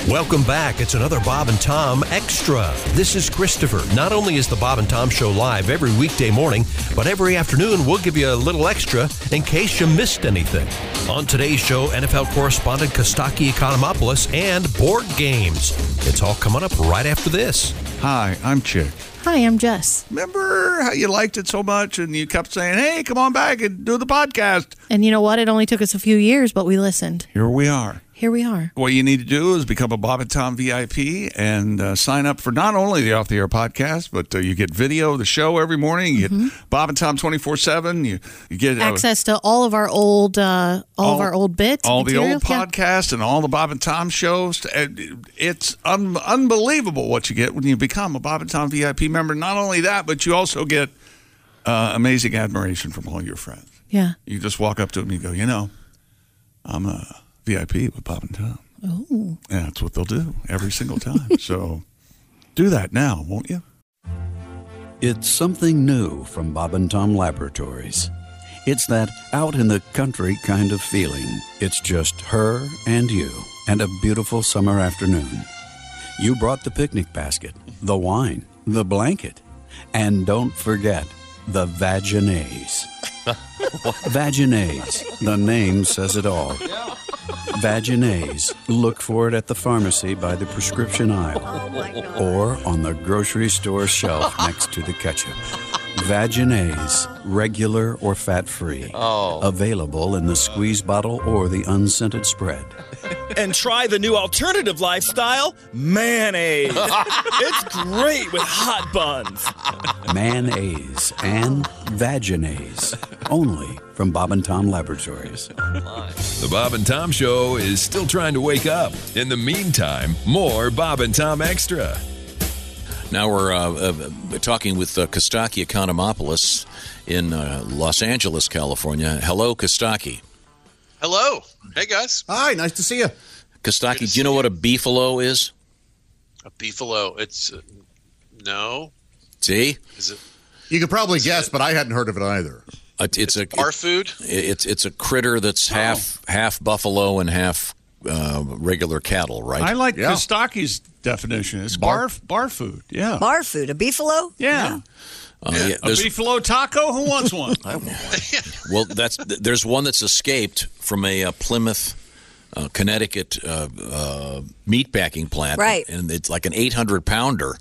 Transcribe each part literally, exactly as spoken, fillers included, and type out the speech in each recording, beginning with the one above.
Welcome back. It's another Bob and Tom Extra. This is Christopher. Not only is the Bob and Tom Show live every weekday morning, but every afternoon we'll give you a little extra in case you missed anything. On today's show, N F L correspondent Kostaki Economopoulos and board games. It's all coming up right after this. Hi, I'm Chick. Hi, I'm Jess. Remember how you liked it so much and you kept saying, hey, come on back and do the podcast? And you know what? It only took us a few years, but we listened. Here we are. Here we are. What you need to do is become a Bob and Tom V I P and uh, sign up for not only the Off the Air podcast, but uh, you get video of the show every morning. You Mm-hmm. get Bob and Tom twenty-four seven. You, you get uh, access to all of our old, uh, all, all of our old bits, all material. the old podcasts, and all the Bob and Tom shows. It's un- unbelievable what you get when you become a Bob and Tom V I P member. Not only that, but you also get uh, amazing admiration from all your friends. Yeah. You just walk up to them and you go, you know, I'm a V I P with Bob and Tom. Oh. And that's what they'll do every single time. So do that now, won't you? It's something new from Bob and Tom Laboratories. It's that out in the country kind of feeling. It's just her and you and a beautiful summer afternoon. You brought the picnic basket, the wine, the blanket, and don't forget the Vaginase. Vaginase, the name says it all. Vaginase. Look for it at the pharmacy by the prescription aisle or on the grocery store shelf next to the ketchup. Vaginase, regular or fat-free. Oh. Available in the squeeze bottle or the unscented spread. And try the new alternative lifestyle, mayonnaise. It's great with hot buns. Mayonnaise and Vaginase. Only from Bob and Tom Laboratories. The Bob and Tom Show is still trying to wake up. In the meantime, more Bob and Tom Extra. Now we're uh, uh, talking with uh, Kostaki Economopoulos in uh, Los Angeles, California. Hello, Kostaki. Hello. Hey, guys. Hi, nice to see you. Kostaki, do you know what a beefalo is? A beefalo. It's, uh, no. See? Is it? You could probably guess, it, but I hadn't heard of it either. Uh, it's, it's a bar food? It, it's it's a critter that's half oh. half buffalo and half uh, regular cattle, right? I like yeah. Kostaki's definition. It's bar, bar bar food. Yeah. Bar food. A beefalo? Yeah. yeah. Uh, yeah. yeah a beefalo taco? Who wants one? Well, that's there's one that's escaped from a uh, Plymouth, uh, Connecticut uh, uh, meatpacking plant. Right. And it's like an eight hundred pounder.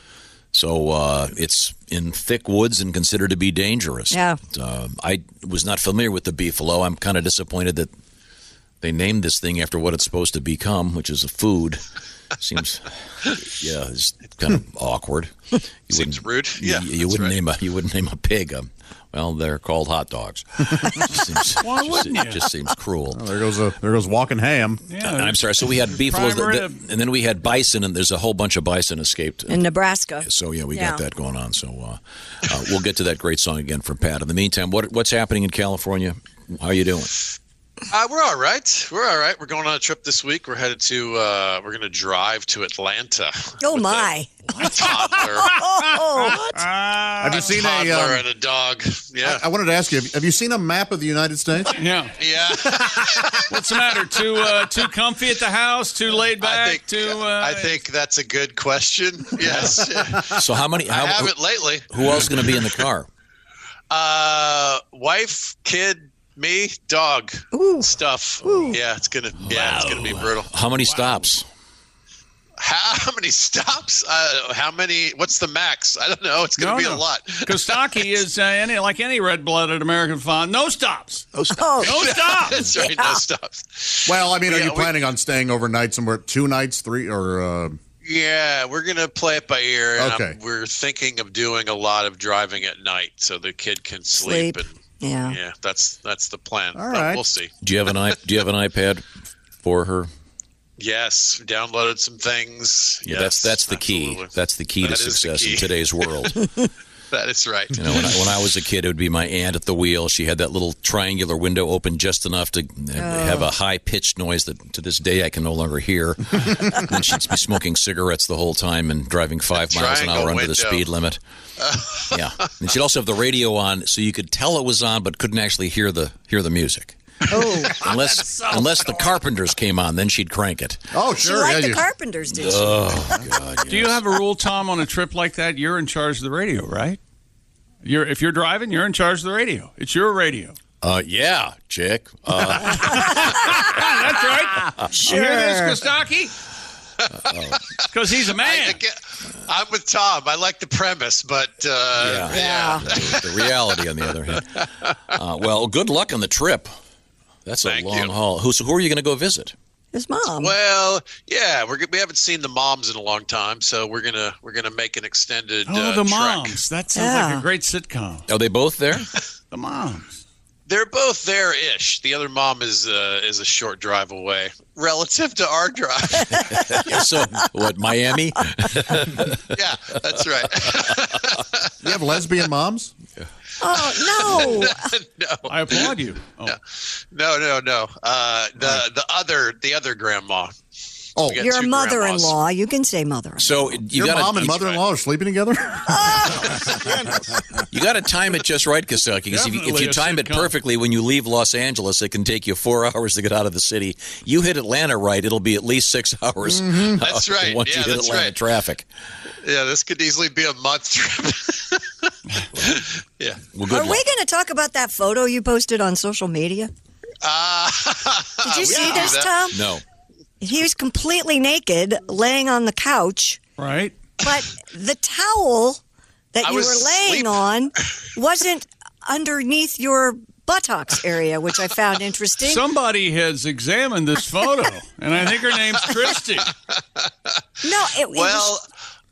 So uh, it's in thick woods and considered to be dangerous. Yeah. Uh, I was not familiar with the beefalo. I'm kind of disappointed that they named this thing after what it's supposed to become, which is a food. Seems, yeah, it's kind of awkward. You Seems rude. Yeah, you, you wouldn't right. name a you wouldn't name a pig. Um, well, they're called hot dogs. Seems, Why just, wouldn't it you? just seems cruel. Oh, there goes a there goes walking ham. Yeah, Uh, I'm sorry. So we had beefalo, Prime th- and then we had bison, and there's a whole bunch of bison escaped In Nebraska. So yeah, we Yeah. got that going on. So uh, uh, we'll get to that great song again from Pat. In the meantime, what what's happening in California? How are you doing? Uh, we're all right. We're all right. We're going on a trip this week. We're headed to, uh, we're going to drive to Atlanta. Oh, my. A toddler. Oh, Uh, Have you a seen toddler a? Um, and a dog. Yeah. I, I wanted to ask you: Have you seen a map of the United States? yeah. yeah. What's the matter? Too uh, too comfy at the house? Too laid back? I think, too. Uh, I think that's a good question. Yes. So how many? How, I haven't lately. Who else is going to be in the car? Uh, wife, kid, me, dog, Ooh. stuff. Ooh. Yeah, it's gonna. Yeah, it's gonna be brutal. How many stops? How, how many stops? Uh, how many? What's the max? I don't know. It's gonna No, be no. a lot. Kostaki is uh, any like any red-blooded American fawn. No stops. No stops. Oh. No stops. That's right. No stops. Well, I mean, are Yeah, you we- planning on staying overnight somewhere? Two nights, three, or? Uh... Yeah, we're gonna play it by ear. And Okay. I'm- we're thinking of doing a lot of driving at night so the kid can sleep. Sleep. And Yeah. yeah, that's that's the plan. All But right. we'll see. Do you have an i? Do you have an iPad for her? Yes, downloaded some things. Yeah, yes, that's that's the key. absolutely. That's the key That to is the success key. in today's world. That is right. You know, when I, when I was a kid, it would be my aunt at the wheel. She had that little triangular window open just enough to have a high-pitched noise that to this day I can no longer hear. Then she'd be smoking cigarettes the whole time and driving five A miles an hour triangle under the window. speed limit. Yeah, and she'd also have the radio on so you could tell it was on but couldn't actually hear the hear the music. Oh, Unless so unless the Carpenters came on, then she'd crank it. Oh, she sure. liked yeah, the you- Carpenters, did she? Oh, God. Do you have a rule, Tom, on a trip like that? You're in charge of the radio, right? You're if you're driving, you're in charge of the radio. It's your radio. Uh, yeah, chick. Uh, That's right. Sure. You hear this, Kostaki? Because he's a I, man. again, I'm with Tom. I like the premise, but uh, yeah. Yeah. The, the reality, on the other hand. Uh, well, good luck on the trip. That's a Thank long you. haul. Who's, who are you going to go visit? His mom. Well, yeah, we're we haven't seen the moms in a long time, so we're gonna we're gonna make an extended. Oh, uh, the trek. moms. That sounds Yeah. like a great sitcom. Are they both there? The moms. They're both there-ish. The other mom is uh, is a short drive away relative to our drive. So, what, Miami? Yeah, that's right. You have lesbian moms? Oh, no. no, I applaud you. Oh. no, no, no. Uh, the the other the other grandma. Oh, We got Your two mother-in-law. You can say mother-in-law. So you your got mom and mother-in-law are sleeping together? You got to time it just right, Kostaki, because if you, if Definitely you a time it sitcom. perfectly when you leave Los Angeles, it can take you four hours to get out of the city. You hit Atlanta right, it'll be at least six hours. Mm-hmm. That's right. Once Yeah, you hit that's Atlanta right. traffic. Yeah, this could easily be a month trip. Yeah. Well, Are good we luck. going to talk about that photo you posted on social media? Uh, Did you we see can do this, that. Tom? No. He was completely naked, laying on the couch, Right? but the towel that I you was were laying asleep. on wasn't underneath your buttocks area, which I found interesting. Somebody has examined this photo, and I think her name's Christy. no, it, it Well, was,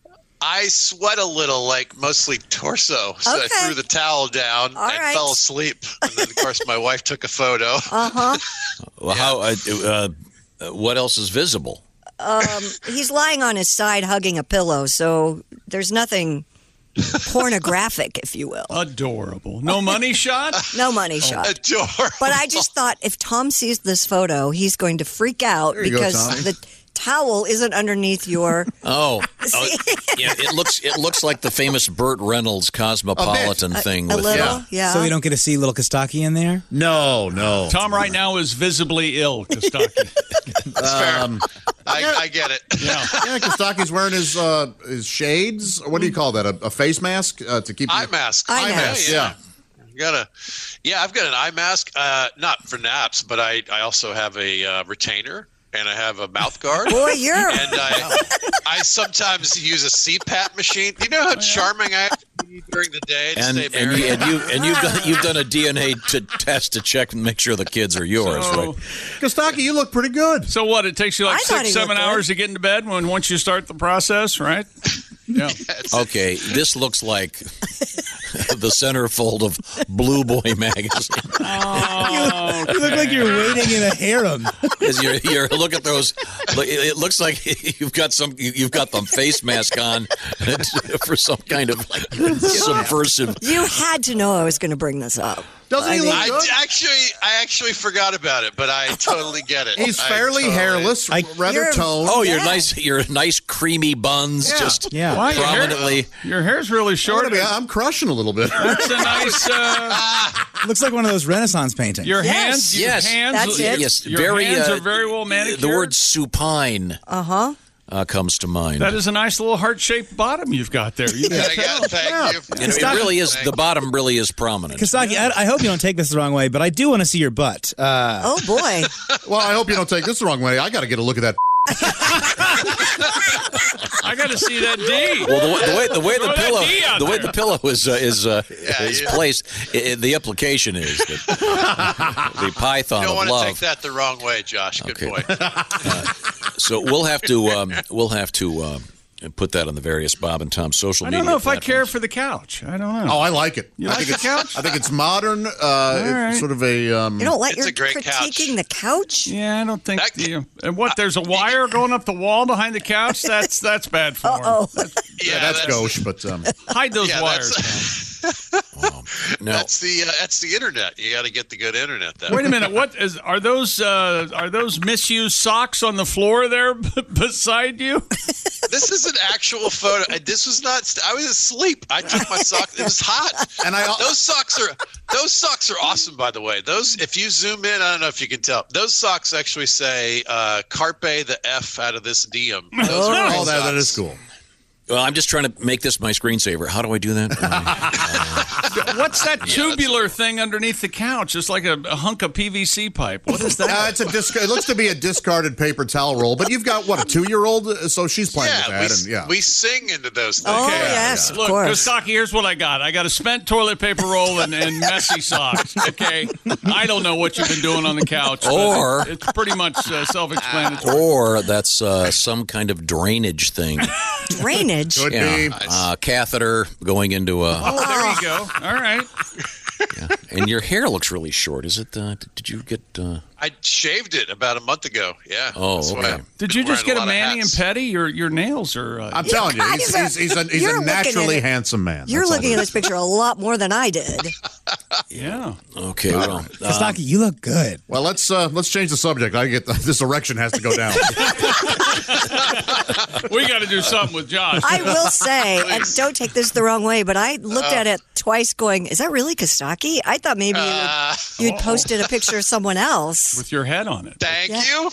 I sweat a little, like mostly torso. So Okay. I threw the towel down All and right. fell asleep. And then, of course, my wife took a photo. uh-huh. Well, how? Uh, uh, what else is visible? Um, he's lying on his side hugging a pillow, so there's nothing pornographic, if you will. Adorable. No money shot? No money shot. Adorable. But I just thought if Tom sees this photo, he's going to freak out There you go, because Tommy. the towel isn't underneath your. Oh, oh, yeah. It looks it looks like the famous Burt Reynolds Cosmopolitan thing. A with, little, yeah. yeah. So we don't get to see little Kostaki in there? No, no. Tom right now is visibly ill, Kostaki. That's fair. I, I get it. Yeah. Yeah, Kostaki's wearing his uh, his shades. What do you call that? A, a face mask uh, to keep Eye mask. Eye Yeah, mask. Yeah. You gotta, yeah, I've got an eye mask. Uh, not for naps, but I, I also have a uh, retainer and I have a mouth guard. Boy, you're. And I, I sometimes use a C PAP machine. You know how charming I have to be during the day to And stay and, married? you, and you and you've done you've done a D N A to test to check and make sure the kids are yours, So, right? Kostaki, you look pretty good. so what? It takes you like I thought six, he seven looked good. hours to get into bed when once you start the process, right? Yeah. Okay, this looks like the centerfold of Blue Boy magazine. Oh, You look like you're waiting in a harem. As you're, you're look at those. Look, it it looks like you've got some. You've got the face mask on for some kind of subversive. You had to know I was going to bring this up. Doesn't he look I good? d- actually, I actually forgot about it, but I totally get it. He's I fairly totally- hairless, I- rather You're- toned. Oh, your Yeah. nice, your nice creamy buns, Yeah. just Yeah. Why, your hair- prominently. Your hair's really I'm, short. gonna be- I'm crushing a little bit. That's a nice. Uh, Looks like one of those Renaissance paintings. your Yes. hands. Your Yes. hands. That's it. Yes, Your very. hands uh, are very well manicured. The word supine Uh huh. uh, comes to mind. That is a nice little heart-shaped bottom you've got there. You can I tell. got, thank you. You know, it really is. The bottom really is prominent. Kostaki, I, I hope you don't take this the wrong way, but I do want to see your butt. Uh, Oh boy. Well, I hope you don't take this the wrong way. I got to get a look at that. I got to see that D. Well, the, way- the way the way Throw the that pillow D out the way there. the pillow is uh, is uh, Yeah, is yeah. placed, i i- the implication is that the python You don't of want to love. take that the wrong way, Josh. Good Okay. point. So we'll have to um, we'll have to um, put that on the various Bob and Tom social I media. don't know if I platforms. care for the couch. I don't know. Oh, I like it. You I like think the it's, couch? I think it's modern. Uh, right. It's sort of a. Um, You don't let It's you're a great critiquing couch. the couch. Yeah, I don't think. That- the, and what? There's a wire going up the wall behind the couch. That's that's bad form. Oh, yeah, that's gauche, but um, Hide those Yeah, wires. that's, No, that's the uh, that's the internet. You got to get the good internet. That Wait a minute. What is? Are those uh, are those misused socks on the floor there b- beside you? This is an actual photo. This was not. I was asleep. I took my socks. It was hot. And I those socks are those socks are awesome. By the way, those if you zoom in, I don't know if you can tell. Those socks actually say uh, "Carpe the F out of this diem." Those oh, are oh that, that is cool. Well, I'm just trying to make this my screensaver. How do I do that? Uh, What's that tubular yeah, thing underneath the couch? It's like a, a hunk of P V C pipe. What is that? Uh, it's a disc- It looks to be a discarded paper towel roll. But you've got what a two-year-old, so she's playing yeah, with that. We, and, yeah, we sing into those things. Oh yeah, yes, yeah. of Look, course. Kostaki, here's what I got. I got a spent toilet paper roll and, and messy socks. Okay, I don't know what you've been doing on the couch, or but it's pretty much uh, self-explanatory. Or that's uh, some kind of drainage thing. Drainage. Could yeah. be. Uh, catheter going into a. Oh, there you go. All right. Yeah. And your hair looks really short. Is it? Uh, did you get? Uh... I shaved it about a month ago. Yeah. Oh, That's okay. Did you just get a, a mani and pedi? Your your nails are. Uh, I'm telling you, he's, he's, he's a, he's a naturally handsome man. You're That's looking at this picture a lot more than I did. Yeah. Okay. Well, um, Kostaki, you look good. Well, let's uh, let's change the subject. I get the, this erection has to go down. We got to do something with Josh. I will say, and don't take this the wrong way, but I looked uh, at it twice going, is that really Kostaki? I thought maybe you uh, would, you'd posted a picture of someone else. With your head on it. Thank yeah. you.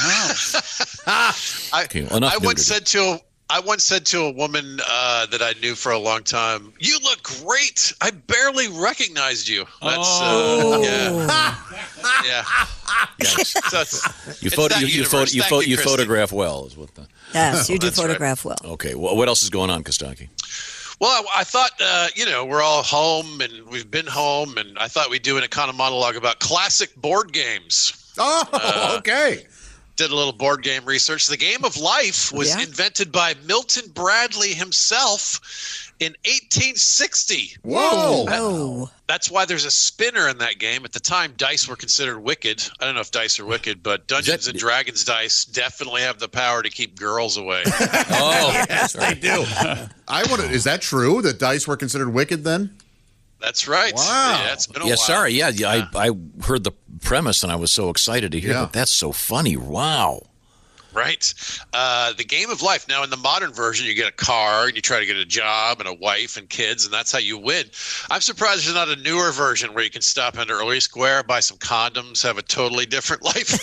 I, okay, well, I once said to a, I once said to a woman uh, that I knew for a long time, "You look great. I barely recognized you." That's oh. uh, yeah, yeah. Yes. So it's, you it's photo, that you, you, universe. photo, you, Thank pho- you, you Christy. photograph well, is what the. Yes, you do That's photograph well. Okay, well, what else is going on, Kostaki? Well, I, I thought, uh, you know, we're all home and we've been home, and I thought we'd do an Econo monologue about classic board games. Oh, uh, okay. Did a little board game research. The Game of Life was yeah. invented by Milton Bradley himself in eighteen sixty. Whoa. Oh. That's why there's a spinner in that game. At the time, dice were considered wicked. I don't know if dice are wicked, but Dungeons that, and Dragons dice definitely have the power to keep girls away. Oh, yes, they do. I want to. Is that true that dice were considered wicked then? That's right. Wow. Yeah, it's been a yeah, while. sorry. Yeah, yeah, I, I heard the premise and I was so excited to hear Yeah. that. That's so funny. Wow. Right. Uh, the Game of Life. Now, in the modern version, you get a car and you try to get a job and a wife and kids, and that's how you win. I'm surprised there's not a newer version where you can stop into Early Square, buy some condoms, have a totally different life.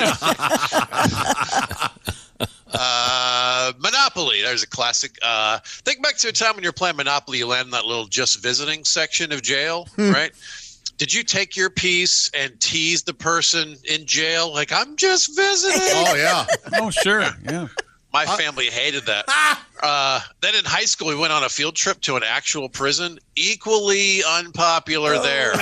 uh, Monopoly. There's a classic. Uh, think back to a time when you're playing Monopoly, you land in that little just visiting section of jail, right? Did you take your piece and tease the person in jail? Like, I'm just visiting. Oh, yeah. Oh, sure. Yeah. My family hated that. Uh, then in high school, we went on a field trip to an actual prison. Equally unpopular there.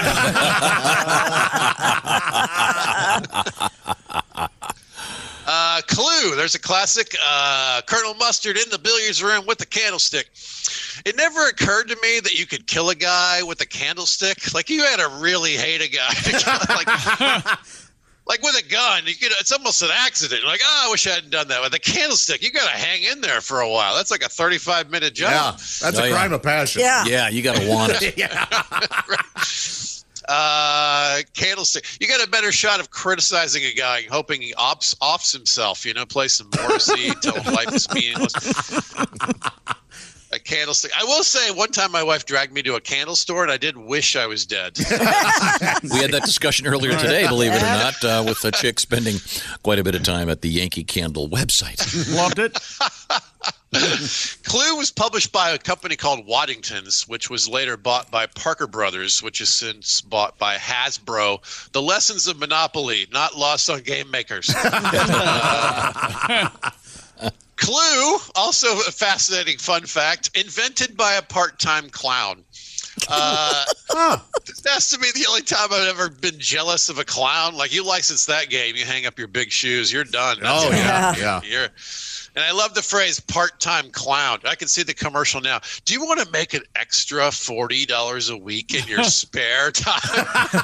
uh, Clue. There's a classic. Uh, Colonel Mustard in the billiards room with the candlestick. It never occurred to me that you could kill a guy with a candlestick. Like, you had to really hate a guy. like, like with a gun, you could, it's almost an accident. You're like, oh, I wish I hadn't done that. With a candlestick, you got to hang in there for a while. That's like a thirty-five minute job. Yeah, that's Oh, a yeah. crime of passion. Yeah. Yeah, you got to want it. yeah. Uh, candlestick. You got a better shot of criticizing a guy, hoping he ops, offs himself, you know, play some Morrissey, tell him life is meaningless. A candlestick. I will say, one time my wife dragged me to a candle store, and I did wish I was dead. We had that discussion earlier today, believe it or not, uh, with a chick spending quite a bit of time at the Yankee Candle website. Loved it. Clue was published by a company called Waddington's, which was later bought by Parker Brothers, which is since bought by Hasbro. The lessons of Monopoly, not lost on game makers. uh, Clue, also a fascinating fun fact, invented by a part-time clown. Uh, huh. That's to me the only time I've ever been jealous of a clown. Like, you license that game, you hang up your big shoes, you're done. That's Oh, it. yeah, yeah. You're, and I love the phrase part-time clown. I can see the commercial now. Do you want to make an extra forty dollars a week in your spare time?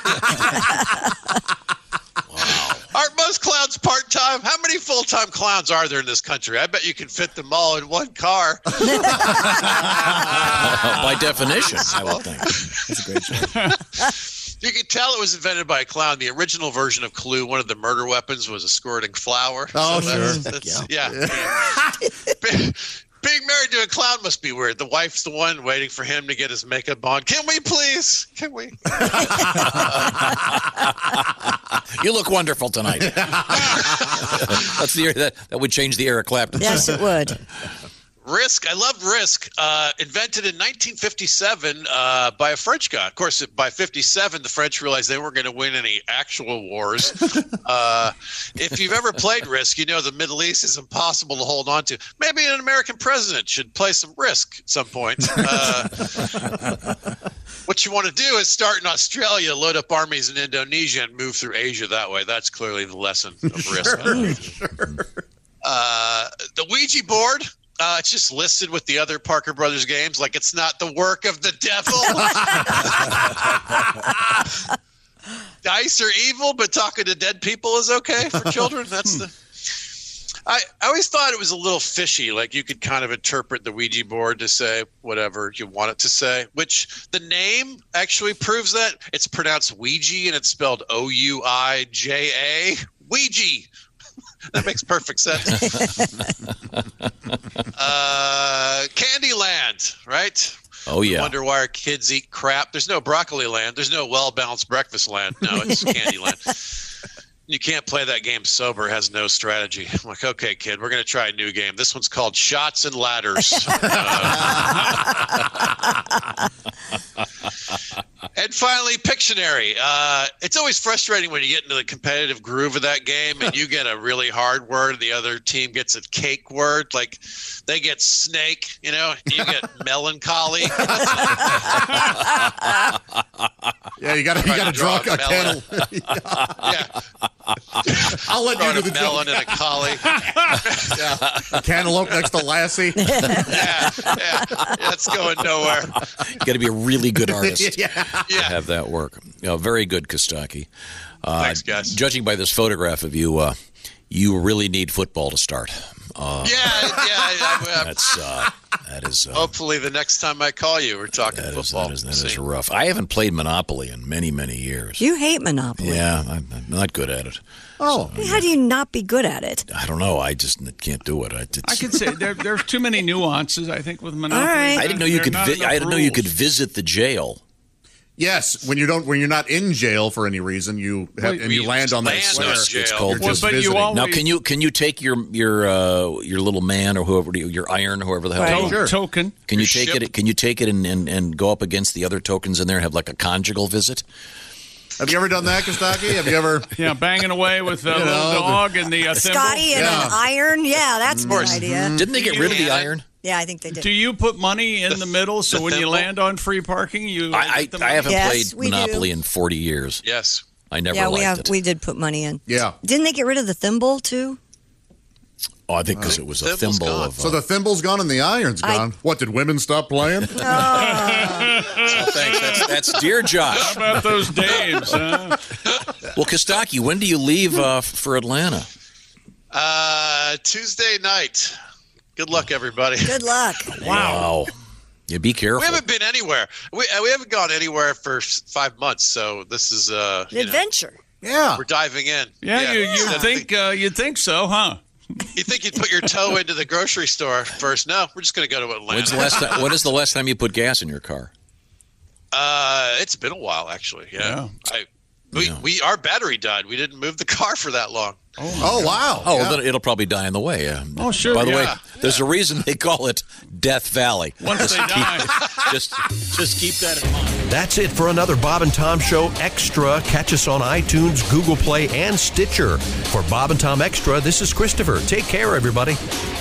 Wow. Aren't most clowns part-time? How many full-time clowns are there in this country? I bet you can fit them all in one car. Uh, by definition, I would think. That's a great show. You can tell it was invented by a clown. The original version of Clue, one of the murder weapons was a squirting flower. Oh, so sure. That's, that's, yeah. yeah. Being married to a clown must be weird. The wife's the one waiting for him to get his makeup on. Can we please? Can we? You look wonderful tonight. That's the that, that would change the Eric Clapton. Yes, it would. Risk. I love Risk. Uh, invented in nineteen fifty-seven uh, by a French guy. Of course, by fifty-seven, the French realized they weren't going to win any actual wars. uh, if you've ever played Risk, you know the Middle East is impossible to hold on to. Maybe an American president should play some Risk at some point. Uh, what you want to do is start in Australia, load up armies in Indonesia, and move through Asia that way. That's clearly the lesson of Risk. Sure, sure. Uh, the Ouija board. Uh, it's just listed with the other Parker Brothers games, like it's not the work of the devil. Dice are evil, but talking to dead people is okay for children. That's the. I, I always thought it was a little fishy. Like you could kind of interpret the Ouija board to say whatever you want it to say, which the name actually proves that. It's pronounced Ouija and it's spelled O U I J A. Ouija. That makes perfect sense. uh, Candyland, right? Oh, yeah. I wonder why our kids eat crap. There's no Broccoli Land. There's no well-balanced breakfast land. No, it's Candyland. You can't play that game sober. It has no strategy. I'm like, okay, kid, we're going to try a new game. This one's called Shots and Ladders. uh, and finally, Pictionary. Uh, it's always frustrating when you get into the competitive groove of that game and you get a really hard word, the other team gets a cake word. Like they get snake, you know, you get melancholy. Yeah, you got you got to draw a melon. can. Yeah. I'll let you do the melon joke. and a collie. Yeah, a cantaloupe next to Lassie. yeah, yeah, that's going nowhere. You got to be a really good artist Yeah. to Yeah. have that work. You know, very good, Kostaki. Uh, Thanks, guys. Judging by this photograph of you, uh, you really need football to start. Uh, Yeah, yeah. I, I, That's uh, that is. Uh, hopefully, the next time I call you, we're talking that is football. that is that is See. rough. I haven't played Monopoly in many many years. You hate Monopoly. Yeah, I'm, I'm not good at it. Oh, How do you not be good at it? I don't know. I just can't do it. I, it's, I could say there, there's too many nuances, I think, with Monopoly. All right. I didn't know you There are could. not Vi- enough I didn't know you rules. could visit the jail. yes. When you don't, when you're not in jail for any reason, you have, Well, and you we land on that land square. on jail. It's called. You're Well, just but you visiting. always- Now, can you can you take your your uh, your little man or whoever your iron, whoever the hell, Right. you are, Sure. token. can you Your take ship. it? Can you take it and, and, and go up against the other tokens in there and have like a conjugal visit? Have you ever done that, Kostaki? Have you ever? Yeah, banging away with the You little know, the- dog and the uh, thimble. Scotty and Yeah. an iron? Yeah, that's a good idea. Didn't they get rid of the iron? Yeah, I think they did. Do you put money in the middle so the when you thimble? land on free parking, you? I get the I, I money? haven't Yes, played we do. Monopoly in forty years. Yes. I never yeah, liked we have. it. We did put money in. Yeah. Didn't they get rid of the thimble too? Oh, I think because it was a Thimble's thimble gone. of. Uh, So the thimble's gone and the iron's I- gone. What, did women stop playing? oh, thanks. That's, that's dear Josh. How about those dames? Huh? Well, Kostaki, when do you leave uh, for Atlanta? Uh, Tuesday night. Good luck, everybody. Good luck. Wow. Yeah, be careful. We haven't been anywhere. We uh, we haven't gone anywhere for s- five months. So this is uh, An you know, adventure. Yeah. we're diving in. Yeah, you you I think uh, you think so, huh? You think you'd put your toe into the grocery store first? No, we're just going to go to Atlanta. When's the last time, when is the last time you put gas in your car? Uh, it's been a while, actually. Yeah, Yeah. I we, Yeah. we our battery died. We didn't move the car for that long. Oh, wow. Oh, Yeah. well, then it'll probably die on the way. Uh, Oh, sure, By the way, yeah. there's a reason they call it Death Valley. Once they die. Just, just keep that in mind. That's it for another Bob and Tom Show Extra. Catch us on iTunes, Google Play, and Stitcher. For Bob and Tom Extra, this is Christopher. Take care, everybody.